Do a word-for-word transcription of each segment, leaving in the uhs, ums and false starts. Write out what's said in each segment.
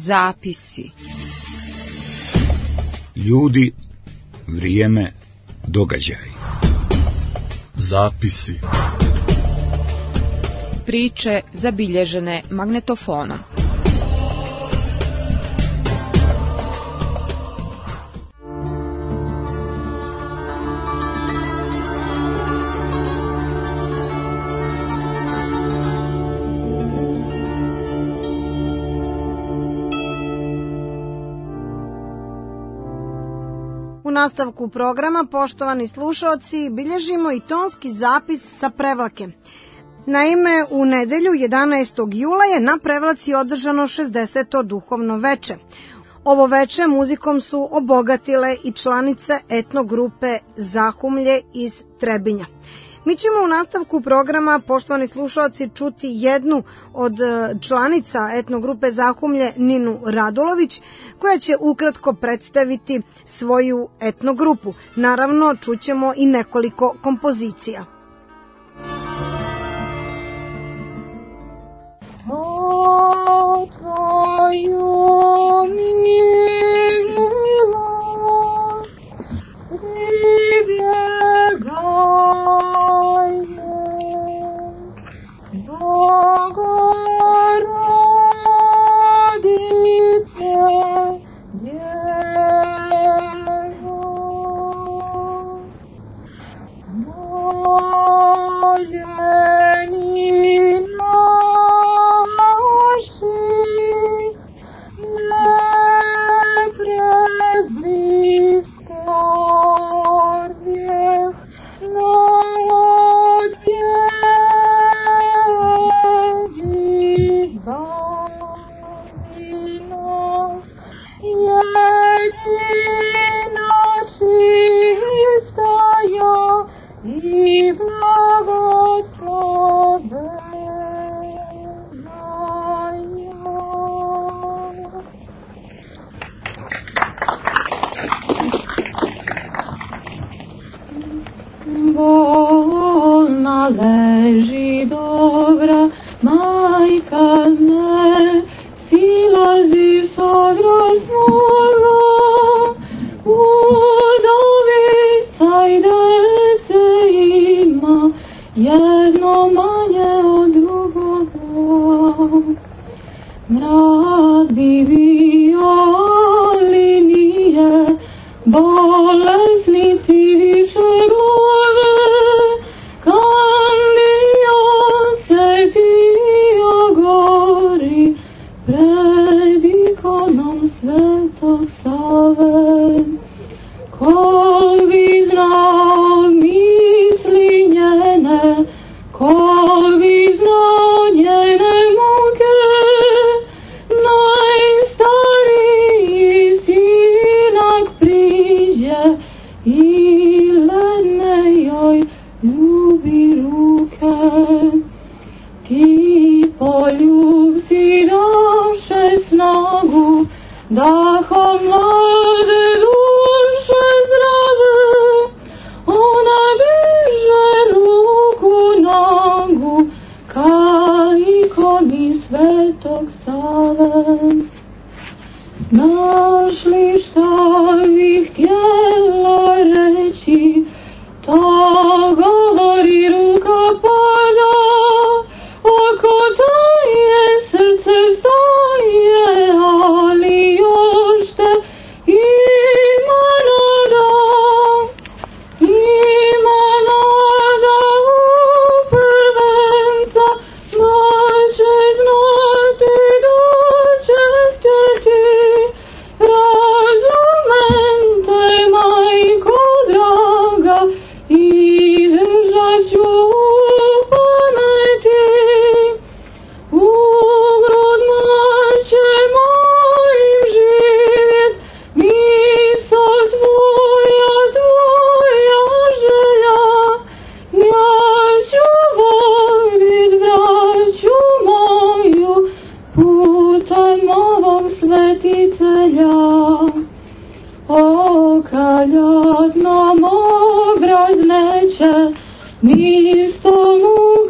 Zapisi. Ljudi, vrijeme, događaj. Zapisi. Priče zabilježene magnetofonom. U nastavku programa, poštovani slušaoci, bilježimo i tonski zapis sa Prevlake. Naime, u nedelju jedanaestog jula je na Prevlaci održano šezdeseto duhovno veče. Ovo veče muzikom su obogatile i članice etnogrupe Zahumlje iz Trebinja. Mi ćemo u nastavku programa, poštovani slušalci, čuti jednu od članica etnogrupe Zahumlje, Ninu Radulović, koja će ukratko predstaviti svoju etnogrupu. Naravno, čućemo i nekoliko kompozicija.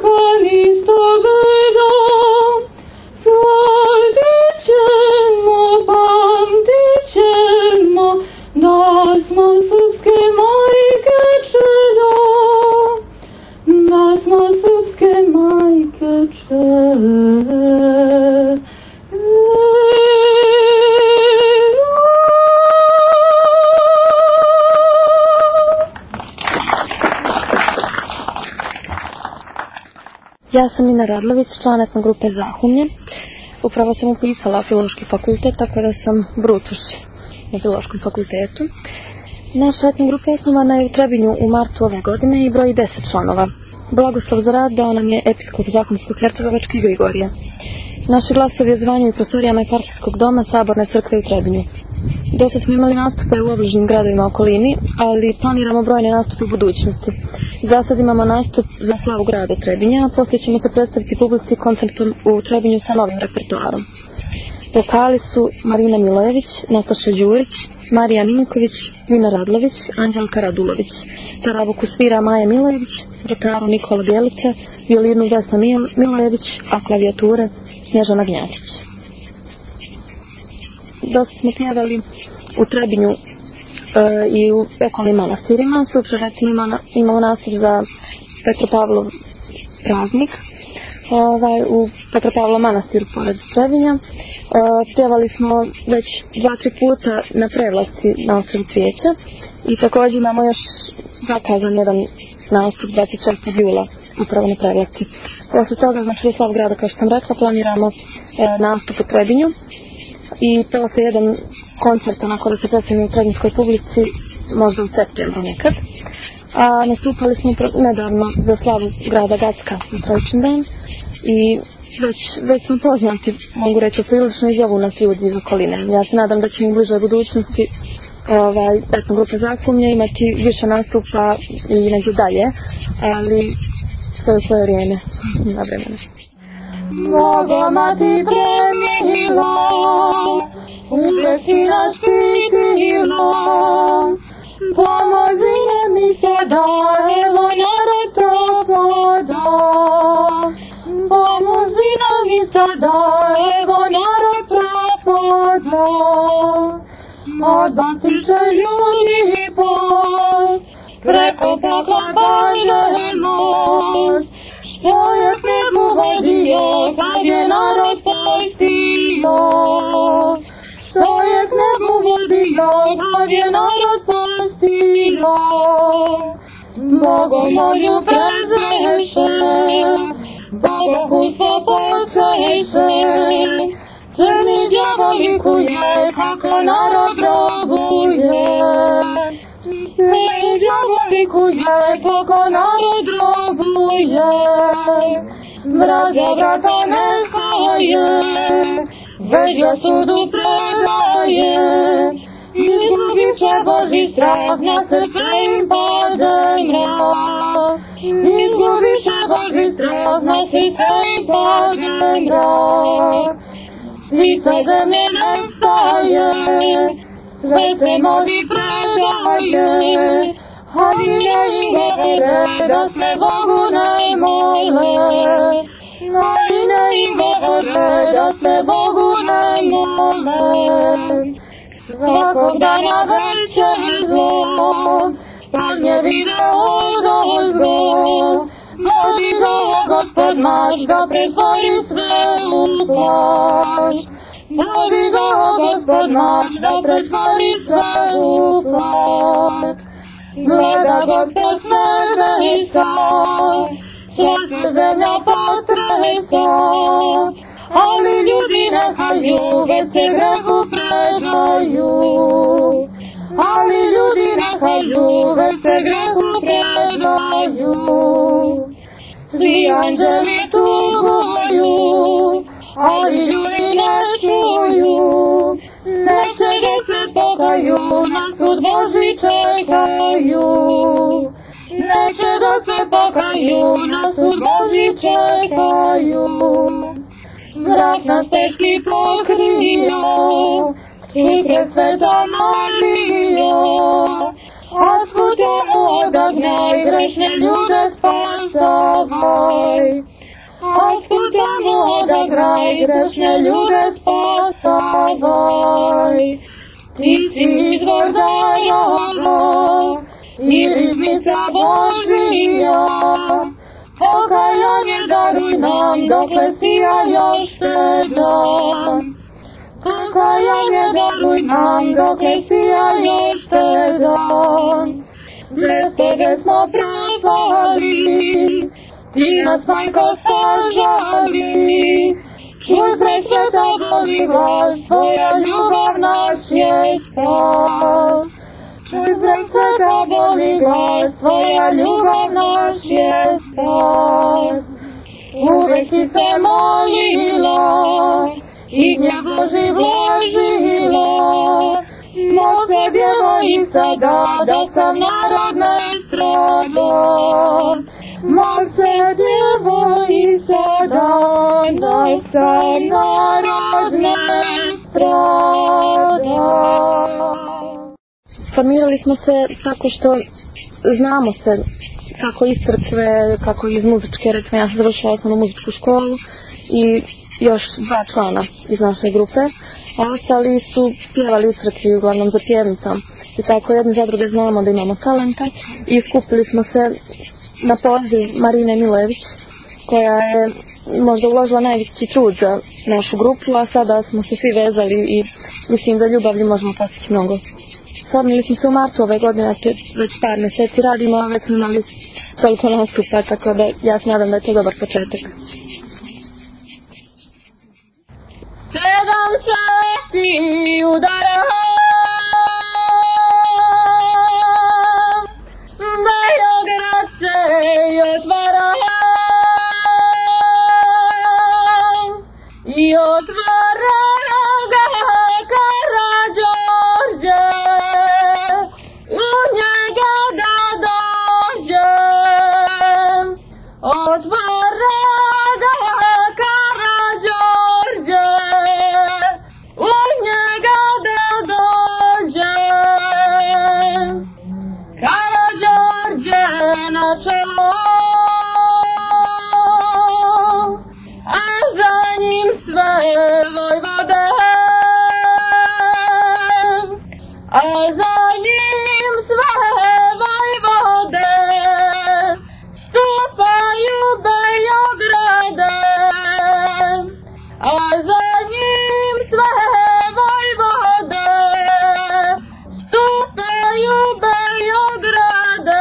Nisto beda, sladit ćemo Ja sam Nina Radlović, član etno grupe Zahumlje. Upravo sam upisala Filološki fakultet, tako da sam brucoši na Filološkom fakultetu. Naša etno grupa osnovana je u Trebinju u martu ove godine i broji deset članova. Blagoslov za rad dao nam je episkop Zahumsko-Hercegovački Grigorije. Naši glasovi odzvanjaju prostorijama eparhijskog doma Saborne crkve u Trebinju. Do sad smo imali nastupe u obližnjim gradovima okolini, ali planiramo brojne nastupe u budućnosti. Za sad imamo nastup za slavu grada Trebinja, a poslije ćemo se predstaviti publici koncertom u Trebinju sa novim repertoarom. Vokali su Marina Milojević, Nataša Đurić, Marija Ninković, Nina Radlović, Anđelka Radulović. Tarabuku svira Maja Milojević, gitaru Nikola Bjelica, violinu Vesna Milojević, a klavijature Snježana Gnjatić. Dosta smo pjevali u Trebinju e, i u okolnim manastirima. Sutra recimo ima, imamo nastup za Petropavlov praznik ovaj, u Petropavlov manastiru pored Trebinja. E, pjevali smo već dva, tri puta na Prevlaci na Ostrvu Cvijeća i također imamo još zakazan jedan nastup dvadeset šestog jula upravo na Prevlaci. Posle toga, znači u slavu grada, kao što sam rekla, planiramo e, nastup u Trebinju i posle jedan koncert onako da se predstavimo u trebinjskoj publici možda u septembru nekad. A nastupali smo nedavno za slavu grada Gacka na Trojičin dan i već, već smo poznati, mogu reći, prilično izjavu nas ljudi iz okoline. Ja se nadam da ćemo u bližoj budućnosti ovaj, etno grupe Zahumlje imati više nastupa i negdje dalje, ali sve u svoje vrijeme, na vremena. Bogoma ti premilo, uvijek si nas štitilo, pomozi mi sada, evo narod propada. Pomozi mi sada, evo narod propada. Odbaci se ljudi pos, preko pakla bažne most. Čovjek ne pogodio, kad je narod postio. Čovjek ne pogodio, kad je narod postio. Bogomolju prezreše, bogohulstvo posreše. Crni djavolikuje, kako narod droguje. Crni djavolikuje, kako narod droguje. Vraga vrata ne staje, veđa sudu predaje. Izgubit će Božji strah, na srce im pade mrak. Izgubit će Božji strah, na srce im pade mrak. Svica zemlje nestaje, sve se modi predaje. Haline i govore, da se Bogu ne mole. Haline i govore, da se Bogu ne mole. Svakog dana veće zlo, pa ne vide odozgo. Vodi ga Gospod naš, da pretvori sve u plač. Vodi ga Gospod naš, da pretvori sve u plač. Gleda Gospod sve vresa, sve se zemlja potresa. Ali ljudi nehaju, već se grehu predaju. Ali ljudi nehaju, već se grehu predaju. Svi anđeli tuguju, ali ljudi ne čuju. Neće da se pokaju, na sud Božji čekaju. Neće da se pokaju, na sud Božji čekaju. Zrak nas teški pokrio, Hriste sveta Marijo. A svud jemu odagnaj, grešne ljude spasavaj. A svud jemu odagnaj, grešne ljude spasavaj. Ti si izvor darovo, i riznica Božija. Pokajanje daruj nam, dokle sija još te dan. Pokajanje daruj nam, dokle sija još te dan. Bez tebe smo propali, ti nas, majko, sažali. Čuj, presveta, boli glas, tvoja ljubav nas je spas. Čuj, presveta, boli glas, tvoja ljubav nas je spas. Uvek si se molila i gnjev Boži vložila. Moce djevojca da, da sam narod ne strada. Moce djevojca da, da sam narod ne strada. Formirali smo se tako što znamo se kako iz crkve, kako iz muzičke, recimo ja sam završila osnovnu muzičku školu i još dva člana iz naše grupe, a ostali su pjevali u crkvi uglavnom za pjevnicom. I tako jedne za druge znamo da imamo talenta i skupili smo se na poziv Marine Milojević, koja je možda uložila najveći trud za našu grupu, a sada smo se svi vezali i mislim da ljubavlju možemo postići mnogo. Formili smo se u martu ove godine, već par mjeseci radimo, a već smo imali toliko nastupa, tako da ja se nadam da je to dobar početak. Sedam sati udara Beograd se otvara i otvara ga Karađorđe, u njega da dođem. Otvara ga Karađorđe, u njega da dođem. Karađorđe na čelo, a za njim sve vojvode, a za njim sve vojvode stupaju Beograde, a za njim sve vojvode stupaju Beograde.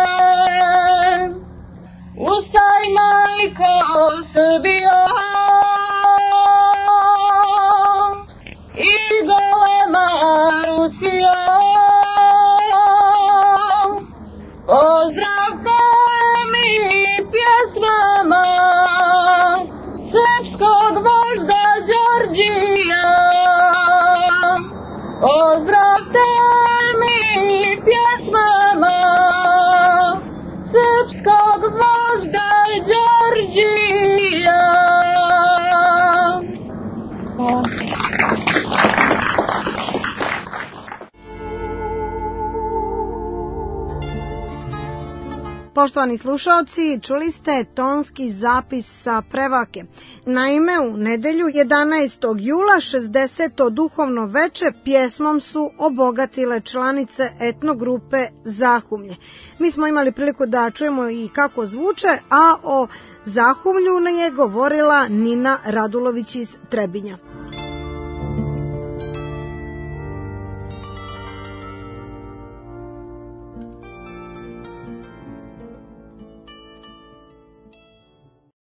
Ustaj, majko Srbijo, i golema Rusijo, pozdravte mi pjesmama srpskog vožda Đorđija. Pozdravte mi pjesmama srpskog vožda Đorđija. Poštovani slušaoci, čuli ste tonski zapis sa Prevake. Naime, u nedelju jedanaestog jula šezdeseto duhovno veče pjesmom su obogatile članice etnogrupe Zahumlje. Mi smo imali priliku da čujemo i kako zvuče, a o Zahumlju nam je govorila Nina Radulović iz Trebinja.